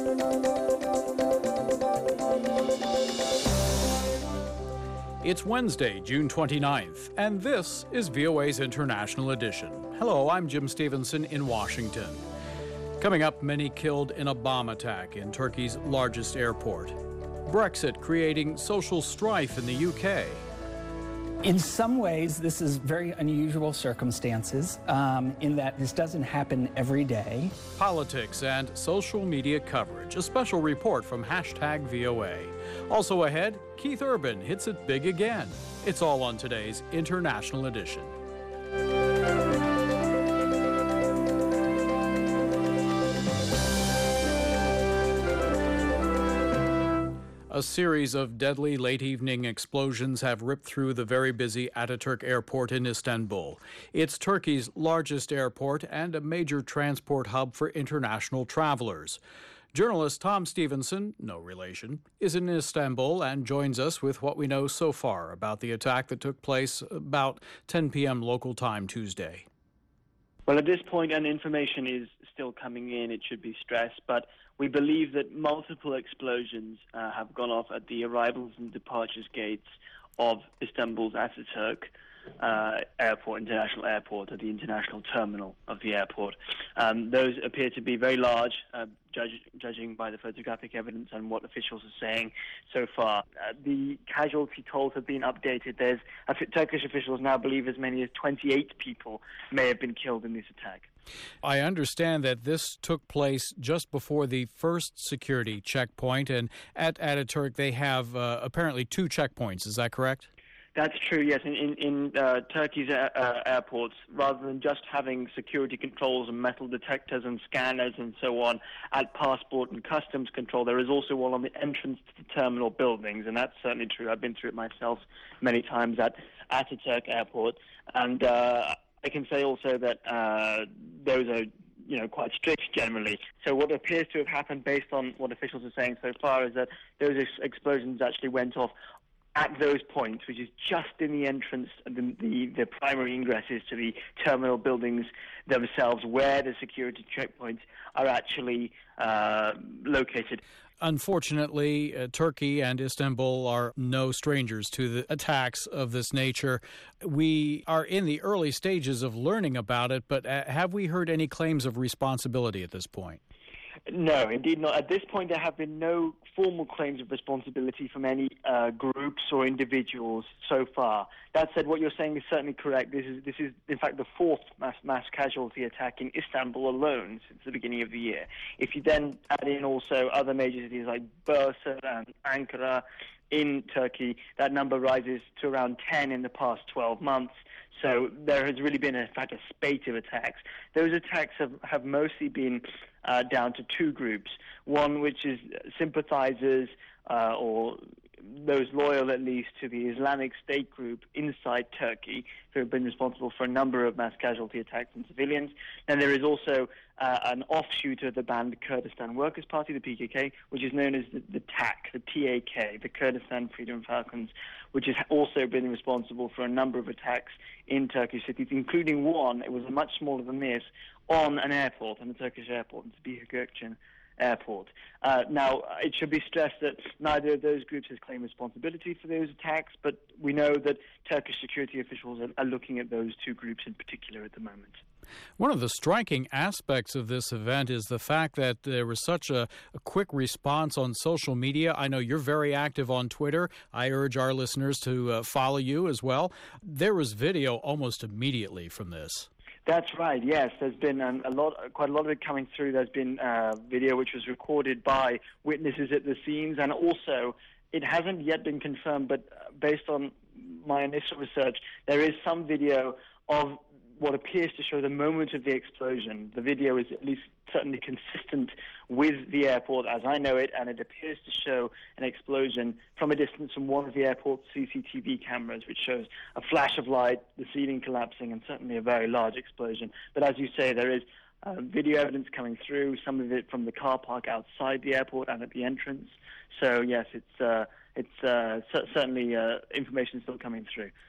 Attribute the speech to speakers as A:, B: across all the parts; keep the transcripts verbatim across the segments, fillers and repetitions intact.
A: It's Wednesday, June twenty-ninth, and this is V O A's International Edition. Hello, I'm Jim Stevenson in Washington. Coming up, many killed in a bomb attack in Turkey's largest airport. Brexit creating social strife in the U K.
B: In some ways, this is very unusual circumstances um, in that this doesn't happen every day.
A: Politics and social media coverage. A special report from hashtag V O A. Also ahead, Keith Urban hits it big again. It's all on today's International Edition. A series of deadly late-evening explosions have ripped through the very busy Ataturk Airport in Istanbul. It's Turkey's largest airport and a major transport hub for international travelers. Journalist Tom Stevenson, no relation, is in Istanbul and joins us with what we know so far about the attack that took place about ten p.m. local time Tuesday.
C: Well, at this point, and information is still coming in, it should be stressed, but we believe that multiple explosions uh, have gone off at the arrivals and departures gates of Istanbul's Ataturk uh, Airport, International Airport, at the international terminal of the airport. Um, those appear to be very large, uh, judge, judging by the photographic evidence and what officials are saying so far. Uh, the casualty totals have been updated. There's uh, Turkish officials now believe as many as twenty-eight people may have been killed in this attack.
A: I understand that this took place just before the first security checkpoint, and at Ataturk they have uh, apparently two checkpoints. Is that correct?
C: That's true, yes. In, in, in uh, Turkey's uh, uh, airports, rather than just having security controls and metal detectors and scanners and so on at passport and customs control, there is also one on the entrance to the terminal buildings, and that's certainly true. I've been through it myself many times at Ataturk Airport, and uh, I can say also that uh, those are, you know, quite strict generally. So what appears to have happened, based on what officials are saying so far, is that those ex- explosions actually went off at those points, which is just in the entrance, the, the, the primary ingresses to the terminal buildings themselves, where the security checkpoints are actually uh, located.
A: Unfortunately, uh, Turkey and Istanbul are no strangers to the attacks of this nature. We are in the early stages of learning about it, but uh, have we heard any claims of responsibility at this point?
C: No, indeed not. At this point, there have been no formal claims of responsibility from any uh, groups or individuals so far. That said, what you're saying is certainly correct. This is, this is in fact, the fourth mass, mass casualty attack in Istanbul alone since the beginning of the year. If you then add in also other major cities like Bursa and Ankara in Turkey, that number rises to around ten in the past twelve months. So there has really been, in fact, a spate of attacks. Those attacks have, have mostly been uh, down to two groups. One which is sympathizers uh, or those loyal, at least, to the Islamic State group inside Turkey, who have been responsible for a number of mass casualty attacks on civilians. And there is also uh, an offshoot of the banned Kurdistan Workers' Party, the P K K, which is known as the, the T A K, the T A K, the Kurdistan Freedom Falcons, which has also been responsible for a number of attacks in Turkish cities, including one, it was much smaller than this, on an airport, on a Turkish airport, in Sabiha Gökçen Airport. Uh, now, it should be stressed that neither of those groups has claimed responsibility for those attacks, but we know that Turkish security officials are, are looking at those two groups in particular at the moment.
A: One of the striking aspects of this event is the fact that there was such a, a quick response on social media. I know you're very active on Twitter. I urge our listeners to uh, follow you as well. There was video almost immediately from this.
C: That's right, yes. There's been um, a lot, quite a lot of it coming through. There's been uh, video which was recorded by witnesses at the scenes, and also it hasn't yet been confirmed, but based on my initial research, there is some video of what appears to show the moment of the explosion. The video is at least certainly consistent with the airport as I know it, and it appears to show an explosion from a distance from one of the airport's C C T V cameras, which shows a flash of light, the ceiling collapsing, and certainly a very large explosion. But as you say, there is uh, video evidence coming through, some of it from the car park outside the airport and at the entrance. So yes, it's uh, it's uh, c- certainly uh, information still coming through.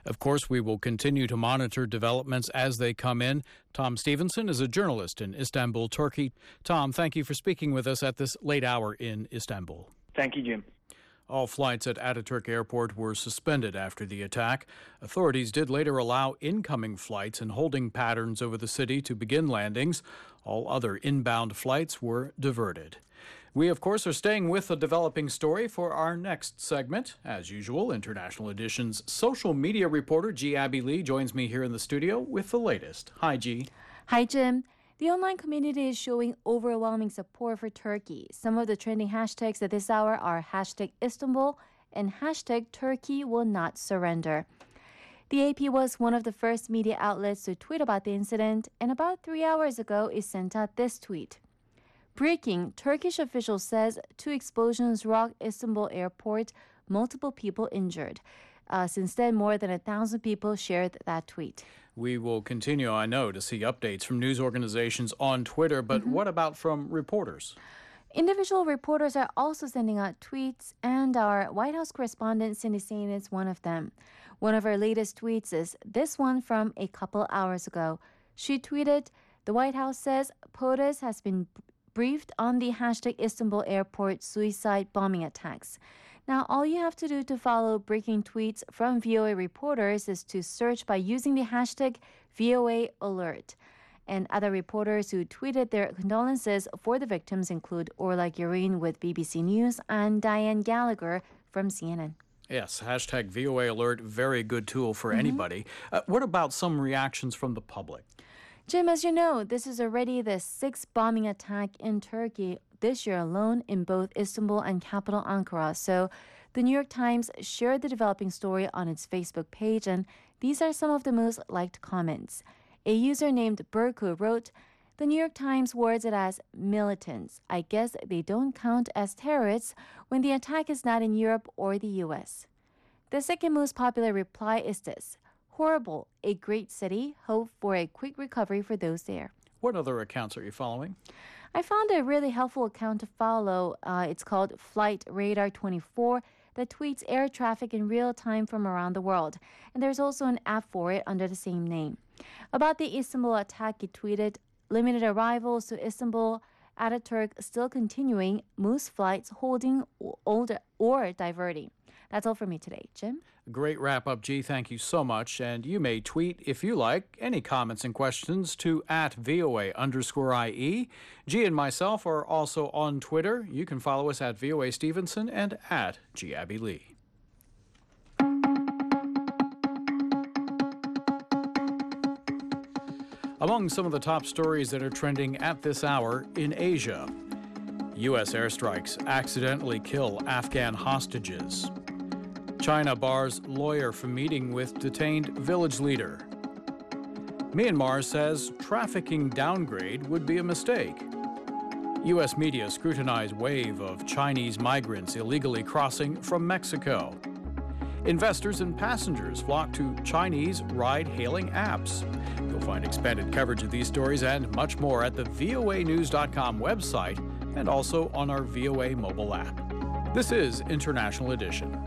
A: Of course, we will continue to monitor developments as they come in. Tom Stevenson is a journalist in Istanbul, Turkey. Tom, thank you for speaking with us at this late hour in Istanbul.
C: Thank you, Jim.
A: All flights at Ataturk Airport were suspended after the attack. Authorities did later allow incoming flights and holding patterns over the city to begin landings. All other inbound flights were diverted. We, of course, are staying with a developing story for our next segment. As usual, International Edition's social media reporter G. Abby Lee joins me here in the studio with the latest. Hi, G.
D: Hi, Jim. The online community is showing overwhelming support for Turkey. Some of the trending hashtags at this hour are hashtag Istanbul and hashtag Turkey will not surrender. The A P was one of the first media outlets to tweet about the incident, and about three hours ago it sent out this tweet. Breaking, Turkish official says two explosions rock Istanbul airport, multiple people injured. Uh, since then, more than a thousand people shared that tweet.
A: We will continue, I know, to see updates from news organizations on Twitter, but mm-hmm. what about from reporters?
D: Individual reporters are also sending out tweets, and our White House correspondent Cindy Sain is one of them. One of her latest tweets is this one from a couple hours ago. She tweeted, "The White House says POTUS has been briefed on the hashtag Istanbul airport suicide bombing attacks." Now, all you have to do to follow breaking tweets from V O A reporters is to search by using the hashtag V O A alert. And other reporters who tweeted their condolences for the victims include Orla Guerin with B B C News and Diane Gallagher from C N N.
A: Yes, hashtag V O A alert, very good tool for mm-hmm. anybody. Uh, what about some reactions from the public?
D: Jim, as you know, this is already the sixth bombing attack in Turkey this year alone in both Istanbul and capital Ankara. So the New York Times shared the developing story on its Facebook page, and these are some of the most liked comments. A user named Burku wrote, "The New York Times words it as militants. I guess they don't count as terrorists when the attack is not in Europe or the U S" The second most popular reply is this: "Horrible, a great city. Hope for a quick recovery for those there."
A: What other accounts are you following?
D: I found a really helpful account to follow. Uh, it's called Flight Radar twenty-four that tweets air traffic in real time from around the world. And there's also an app for it under the same name. About the Istanbul attack, it tweeted, "Limited arrivals to Istanbul, Ataturk still continuing, most flights holding or, or diverting." That's all for me today. Jim?
A: Great wrap-up, G. Thank you so much. And you may tweet, if you like, any comments and questions to at VOA underscore IE. G and myself are also on Twitter. You can follow us at VOA Stevenson and at G. Abby Lee. Among some of the top stories that are trending at this hour in Asia, U S airstrikes accidentally kill Afghan hostages. China bars lawyer from meeting with detained village leader. Myanmar says trafficking downgrade would be a mistake. U S media scrutinize wave of Chinese migrants illegally crossing from Mexico. Investors and passengers flock to Chinese ride-hailing apps. You'll find expanded coverage of these stories and much more at the V O A news dot com website and also on our V O A mobile app. This is International Edition.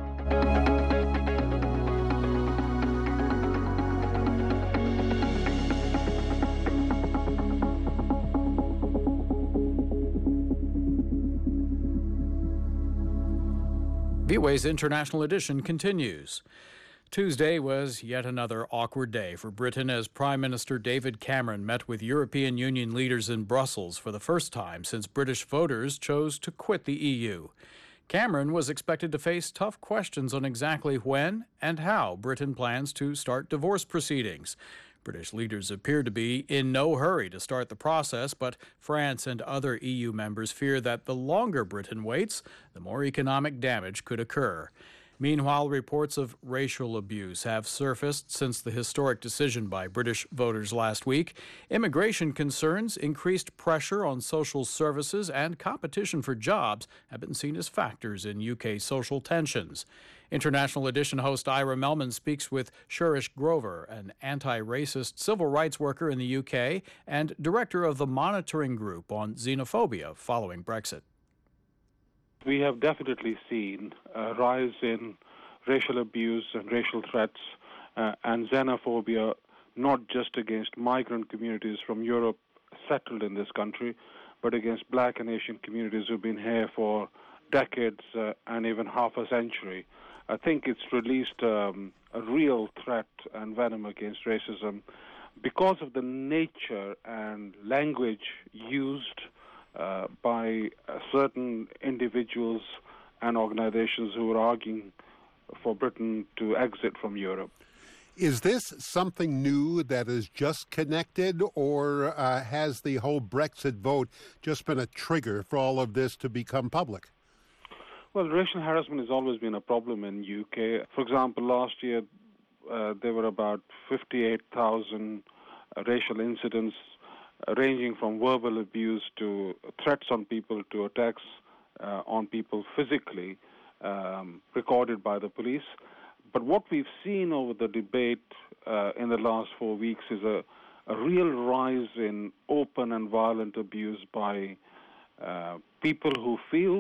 A: V O A's International Edition continues. Tuesday was yet another awkward day for Britain as Prime Minister David Cameron met with European Union leaders in Brussels for the first time since British voters chose to quit the E U. Cameron was expected to face tough questions on exactly when and how Britain plans to start divorce proceedings. British leaders appear to be in no hurry to start the process, but France and other E U members fear that the longer Britain waits, the more economic damage could occur. Meanwhile, reports of racial abuse have surfaced since the historic decision by British voters last week. Immigration concerns, increased pressure on social services, and competition for jobs have been seen as factors in U K social tensions. International Edition host Ira Melman speaks with Shurish Grover, an anti-racist civil rights worker in the U K and director of the monitoring group on xenophobia following Brexit.
E: We have definitely seen a rise in racial abuse and racial threats uh, and xenophobia, not just against migrant communities from Europe settled in this country, but against black and Asian communities who've been here for decades uh, and even half a century. I think it's released um, a real threat and venom against racism because of the nature and language used uh, by uh, certain individuals and organizations who are arguing for Britain to exit from Europe.
F: Is this something new that is just connected, or uh, has the whole Brexit vote just been a trigger for all of this to become public?
E: Well, racial harassment has always been a problem in U K. For example, last year uh, there were about fifty-eight thousand uh, racial incidents uh, ranging from verbal abuse to threats on people to attacks uh, on people physically um, recorded by the police. But what we've seen over the debate uh, in the last four weeks is a, a real rise in open and violent abuse by uh, people who feel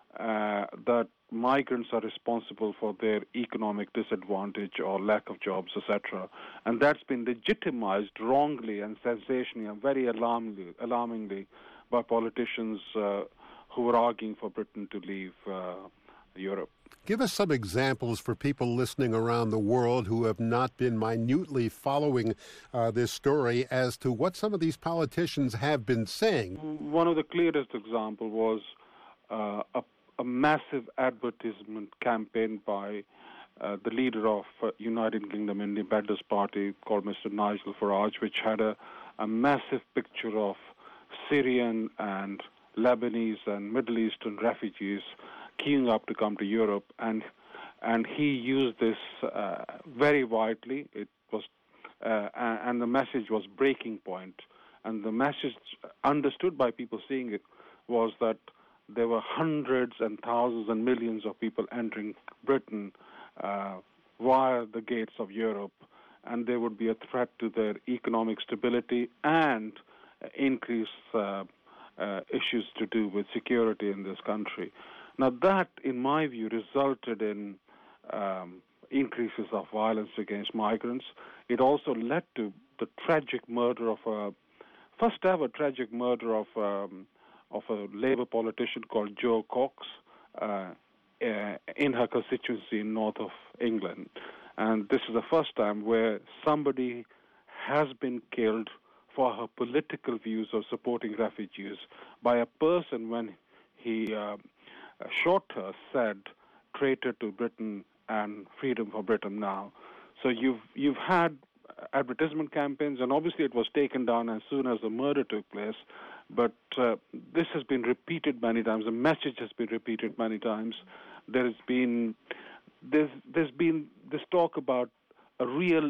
E: uh, that migrants are responsible for their economic disadvantage or lack of jobs, et cetera. And that's been legitimized wrongly and sensationally and very alarmingly, alarmingly by politicians uh, who are arguing for Britain to leave uh, Europe.
F: Give us some examples for people listening around the world who have not been minutely following uh, this story as to what some of these politicians have been saying.
E: One of the clearest examples was uh, a, a massive advertisement campaign by uh, the leader of uh, United Kingdom Independence Party called Mister Nigel Farage, which had a, a massive picture of Syrian and Lebanese and Middle Eastern refugees queuing up to come to Europe, and and he used this uh, very widely. It was, uh, and the message was breaking point, and the message understood by people seeing it was that there were hundreds and thousands and millions of people entering Britain uh, via the gates of Europe, and there would be a threat to their economic stability and increase uh, uh, issues to do with security in this country. Now that, in my view, resulted in um, increases of violence against migrants. It also led to the tragic murder of a, first ever tragic murder of um, of a Labour politician called Jo Cox uh, uh, in her constituency in north of England. And this is the first time where somebody has been killed for her political views of supporting refugees by a person when he uh, short her said, "Traitor to Britain and freedom for Britain now." So you've you've had advertisement campaigns, and obviously it was taken down as soon as the murder took place. But uh, this has been repeated many times. The message has been repeated many times. There has been there's there's been this talk about a real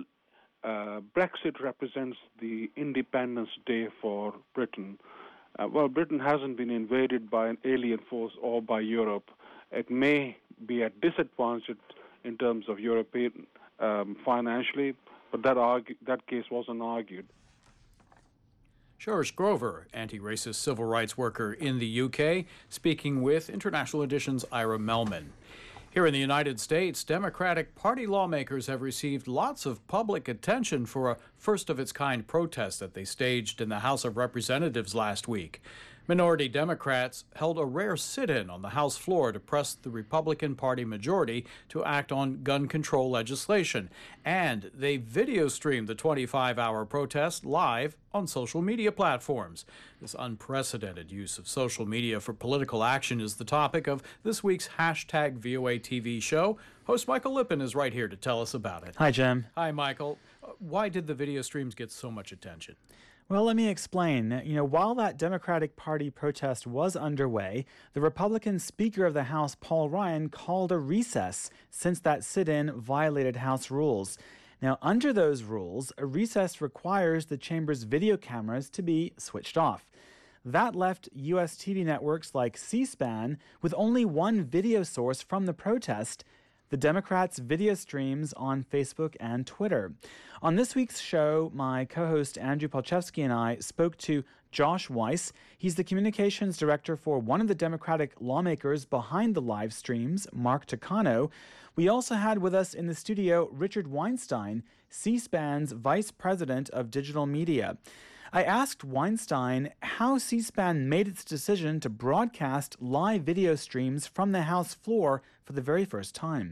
E: uh, Brexit represents the Independence Day for Britain. Uh, well, Britain hasn't been invaded by an alien force or by Europe. It may be at disadvantage in terms of European um, financially, but that argue, that case wasn't argued.
A: Shoresh Grover, anti-racist civil rights worker in the U K, speaking with International Edition's Ira Melman. Here in the United States, Democratic Party lawmakers have received lots of public attention for a first-of-its-kind protest that they staged in the House of Representatives last week. Minority Democrats held a rare sit-in on the House floor to press the Republican Party majority to act on gun control legislation, and they video streamed the twenty-five hour protest live on social media platforms. This unprecedented use of social media for political action is the topic of this week's hashtag V O A T V show. Host Michael Lippin is right here to tell us about it.
G: Hi, Jim.
A: Hi, Michael. Uh, why did the video streams get so much attention?
G: Well, let me explain. You know, while that Democratic Party protest was underway, the Republican Speaker of the House, Paul Ryan, called a recess since that sit-in violated House rules. Now, under those rules, a recess requires the chamber's video cameras to be switched off. That left U S T V networks like C-SPAN with only one video source from the protest: the Democrats' video streams on Facebook and Twitter. On this week's show, my co-host Andrew Palchevsky and I spoke to Josh Weiss. He's the communications director for one of the Democratic lawmakers behind the live streams, Mark Takano. We also had with us in the studio Richard Weinstein, C-SPAN's vice president of digital media. I asked Weinstein how C-SPAN made its decision to broadcast live video streams from the House floor for the very first time.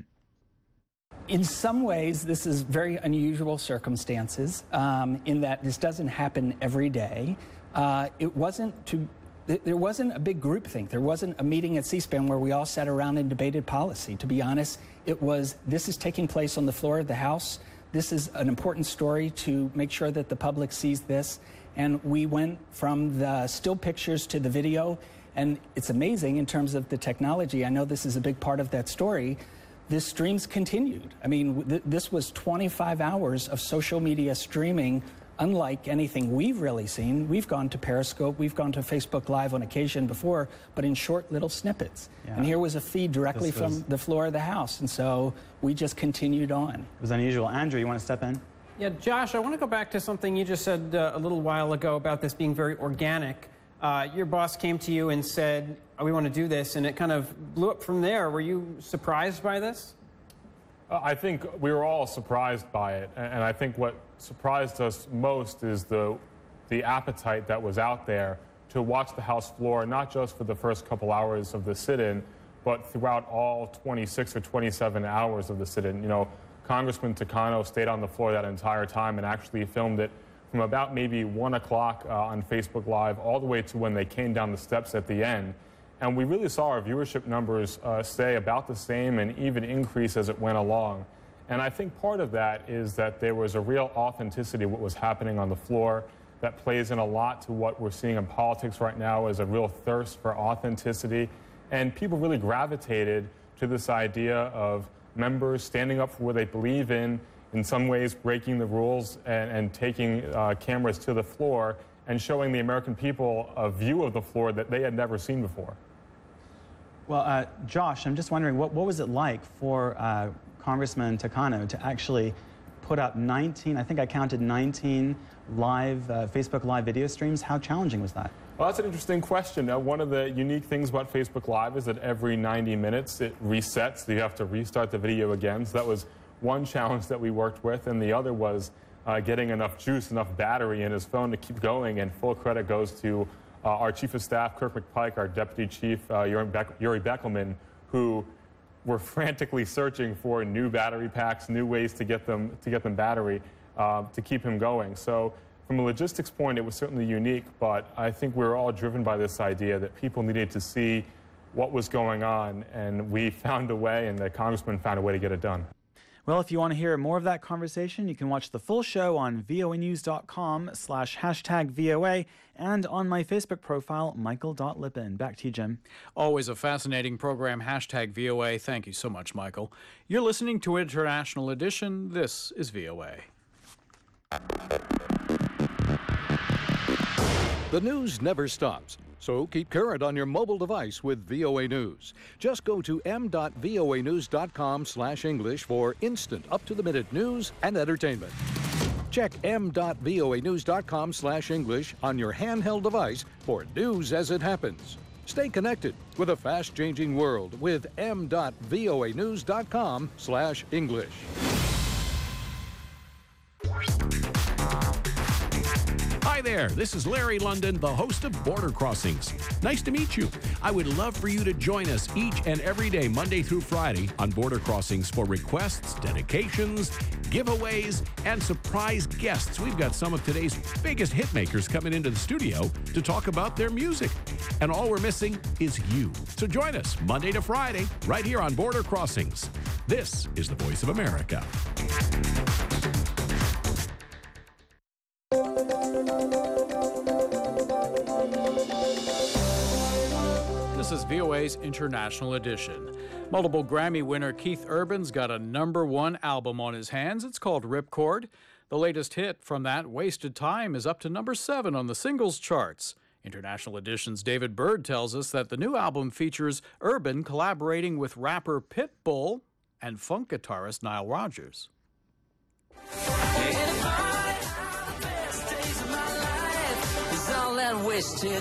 B: In some ways, this is very unusual circumstances um, in that this doesn't happen every day. Uh, it wasn't to, there wasn't a big groupthink. There wasn't a meeting at C-SPAN where we all sat around and debated policy. To be honest, it was, this is taking place on the floor of the House. This is an important story to make sure that the public sees this. And we went from the still pictures to the video. And it's amazing in terms of the technology. I know this is a big part of that story. This streams continued. I mean, th this was twenty-five hours of social media streaming, unlike anything we've really seen. We've gone to Periscope, we've gone to Facebook Live on occasion before, but in short little snippets. Yeah. And here was a feed directly was... from the floor of the House, and so we just continued on.
G: It was unusual. Andrew, you want to step in?
H: Yeah, Josh, I want to go back to something you just said uh, a little while ago about this being very organic. Uh, your boss came to you and said, oh, we want to do this, and it kind of blew up from there. Were you surprised by this?
I: Uh, I think we were all surprised by it, and I think what surprised us most is the, the appetite that was out there to watch the House floor, not just for the first couple hours of the sit-in, but throughout all twenty-six or twenty-seven hours of the sit-in. You know, Congressman Takano stayed on the floor that entire time and actually filmed it from about maybe one o'clock uh, on Facebook Live all the way to when they came down the steps at the end. And we really saw our viewership numbers uh, stay about the same and even increase as it went along. And I think part of that is that there was a real authenticity of what was happening on the floor that plays in a lot to what we're seeing in politics right now as a real thirst for authenticity. And people really gravitated to this idea of members standing up for what they believe in, in some ways breaking the rules and, and taking uh, cameras to the floor and showing the American people a view of the floor that they had never seen before.
G: Well, uh, Josh, I'm just wondering, what, what was it like for uh, Congressman Takano to actually put up nineteen, I think I counted nineteen live, uh, Facebook Live video streams? How challenging was that?
I: Well, that's an interesting question. Uh, one of the unique things about Facebook Live is that every ninety minutes it resets, so you have to restart the video again. So that was one challenge that we worked with, and the other was uh, getting enough juice, enough battery in his phone to keep going, and full credit goes to uh, our Chief of Staff, Kirk McPike, our Deputy Chief, uh, Yuri, Beck Yuri Beckelman, who were frantically searching for new battery packs, new ways to get them, to get them battery, uh, to keep him going. So from a logistics point, it was certainly unique, but I think we were all driven by this idea that people needed to see what was going on, and we found a way, and the Congressman found a way to get it done.
G: Well, if you want to hear more of that conversation, you can watch the full show on voanews.com slash hashtag VOA and on my Facebook profile, michael dot lippin. Back to you, Jim.
A: Always a fascinating program, hashtag V O A. Thank you so much, Michael. You're listening to International Edition. This is V O A.
J: The news never stops, so keep current on your mobile device with V O A News. Just go to m dot voa news dot com slash English for instant, up-to-the-minute news and entertainment. Check m dot voa news dot com slash English on your handheld device for news as it happens. Stay connected with a fast-changing world with m dot voa news dot com slash English.
K: Hi there, this is Larry London, the host of Border Crossings. Nice to meet you. I would love for you to join us each and every day, Monday through Friday, on Border Crossings for requests, dedications, giveaways, and surprise guests. We've got some of today's biggest hit makers coming into the studio to talk about their music. And all we're missing is you. So join us Monday to Friday, right here on Border Crossings. This is the Voice of America.
A: This is V O A's International Edition. Multiple Grammy winner Keith Urban's got a number one album on his hands. It's called Ripcord. The latest hit from that, Wasted Time, is up to number seven on the singles charts. International Edition's David Byrd tells us that the new album features Urban collaborating with rapper Pitbull and funk guitarist Nile Rodgers.
L: wasted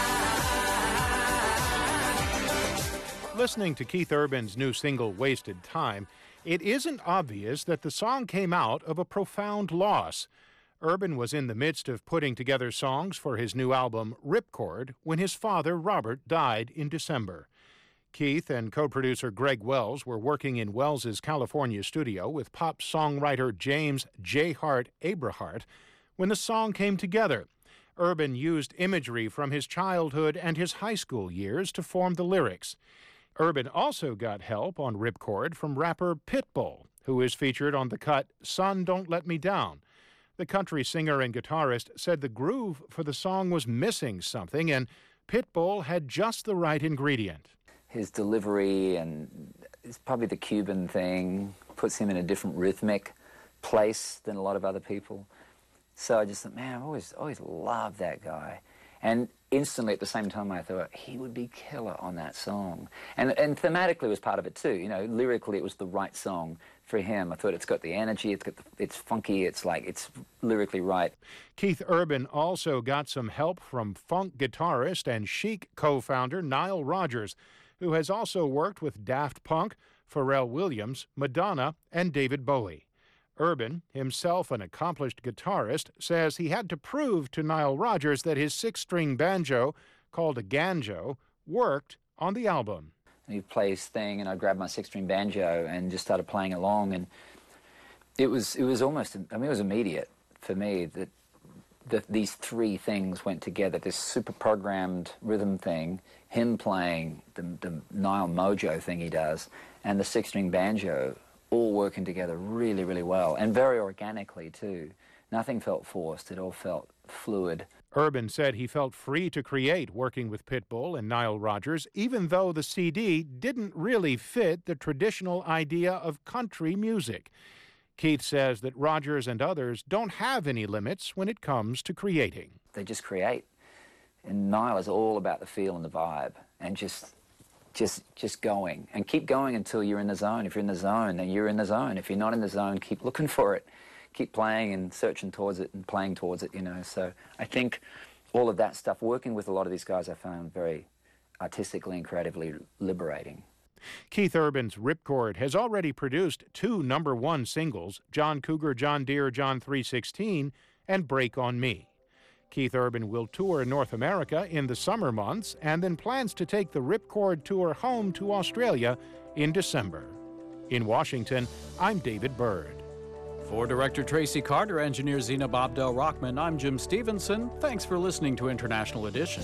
M: Listening to Keith Urban's new single, Wasted Time, it isn't obvious that the song came out of a profound loss. Urban was in the midst of putting together songs for his new album, Ripcord, when his father, Robert, died in December. Keith and co-producer Greg Wells were working in Wells's California studio with pop songwriter James J. Hart Abrahart when the song came together. Urban used imagery from his childhood and his high school years to form the lyrics. Urban also got help on Ripcord from rapper Pitbull, who is featured on the cut Son, Don't Let Me Down. The country singer and guitarist said the groove for the song was missing something, and Pitbull had just the right ingredient.
N: His delivery, and it's probably the Cuban thing, puts him in a different rhythmic place than a lot of other people. So I just thought, man, I've always, always loved that guy. And instantly at the same time I thought, he would be killer on that song. And, and thematically was part of it too. You know, lyrically it was the right song for him. I thought it's got the energy, it's, got the, it's funky, it's like, it's lyrically right.
M: Keith Urban also got some help from funk guitarist and Chic co-founder Nile Rodgers, who has also worked with Daft Punk, Pharrell Williams, Madonna, and David Bowie. Urban, himself an accomplished guitarist, says he had to prove to Nile Rodgers that his six-string banjo, called a ganjo, worked on the album.
N: He'd play his thing, and I grabbed my six-string banjo and just started playing along, and it was it was almost, I mean, it was immediate for me that, that these three things went together, this super programmed rhythm thing, him playing the, the Nile Mojo thing he does, and the six-string banjo, all working together really, really well, and very organically, too. Nothing felt forced. It all felt fluid.
M: Urban said he felt free to create working with Pitbull and Nile Rodgers, even though the C D didn't really fit the traditional idea of country music. Keith says that Rodgers and others don't have any limits when it comes to creating.
N: They just create. And Nile is all about the feel and the vibe, and just... Just, just going, and keep going until you're in the zone. If you're in the zone, then you're in the zone. If you're not in the zone, keep looking for it. Keep playing and searching towards it and playing towards it, you know. So I think all of that stuff, working with a lot of these guys, I found very artistically and creatively liberating.
M: Keith Urban's Ripcord has already produced two number one singles, John Cougar, John Deere, John three sixteen, and Break on Me. Keith Urban will tour North America in the summer months and then plans to take the Ripcord tour home to Australia in December. In Washington, I'm David Byrd.
A: For Director Tracy Carter, engineer Zena Abdel Rahman, I'm Jim Stevenson. Thanks for listening to International Edition.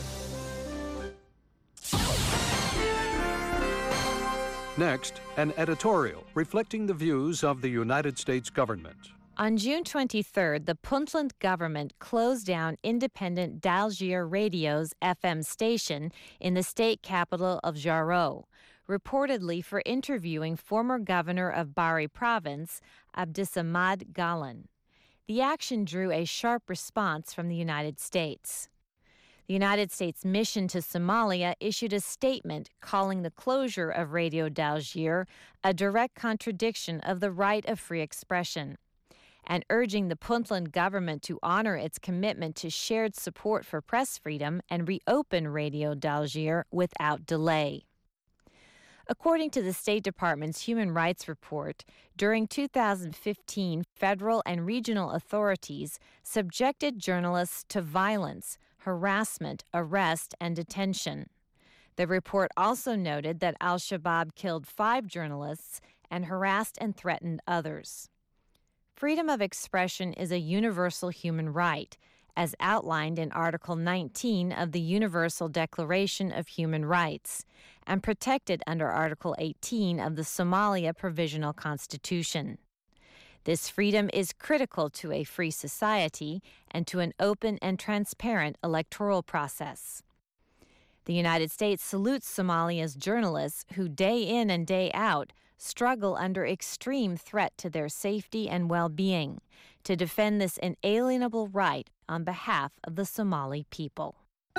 J: Next, an editorial reflecting the views of the United States government.
O: On June twenty-third, the Puntland government closed down independent Dalgier Radio's F M station in the state capital of Jarrow, reportedly for interviewing former governor of Bari province, Abdisamad Galan. The action drew a sharp response from the United States. The United States mission to Somalia issued a statement calling the closure of Radio Dalgier a direct contradiction of the right of free expression, and urging the Puntland government to honor its commitment to shared support for press freedom and reopen Radio Dalgier without delay. According to the State Department's Human Rights Report, during two thousand fifteen, federal and regional authorities subjected journalists to violence, harassment, arrest, and detention. The report also noted that al-Shabaab killed five journalists and harassed and threatened others. Freedom of expression is a universal human right, as outlined in Article nineteen of the Universal Declaration of Human Rights, and protected under Article eighteen of the Somalia Provisional Constitution. This freedom is critical to a free society and to an open and transparent electoral process. The United States salutes Somalia's journalists who, day in and day out, struggle under extreme threat to their safety and well-being to defend this inalienable right on behalf of the Somali people.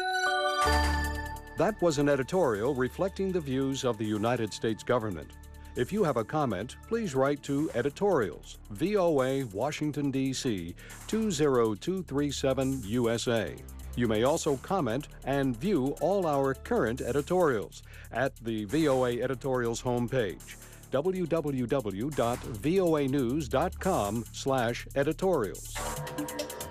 J: That was an editorial reflecting the views of the United States government. If you have a comment, please write to Editorials, V O A, Washington, D C two zero two three seven, U S A. You may also comment and view all our current editorials at the V O A Editorials homepage, w w w dot v o a news dot com slash editorials.